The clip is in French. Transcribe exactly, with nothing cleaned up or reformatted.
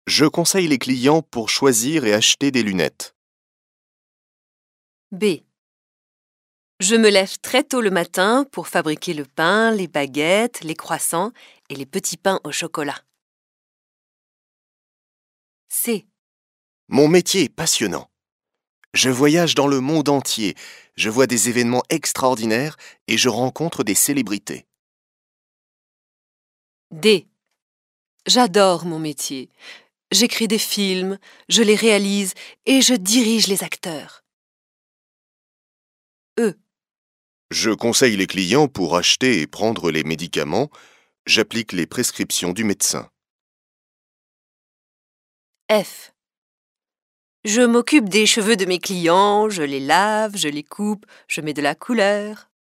Je conseille les clients pour choisir et acheter des lunettes. B. Je me lève très tôt le matin pour fabriquer le pain, les baguettes, les croissants et les petits pains au chocolat. C. Mon métier est passionnant. Je voyage dans le monde entier, je vois des événements extraordinaires et je rencontre des célébrités. D. J'adore mon métier. J'écris des films, je les réalise et je dirige les acteurs. E. Je conseille les clients pour acheter et prendre les médicaments. J'applique les prescriptions du médecin. F. Je m'occupe des cheveux de mes clients, je les lave, je les coupe, je mets de la couleur.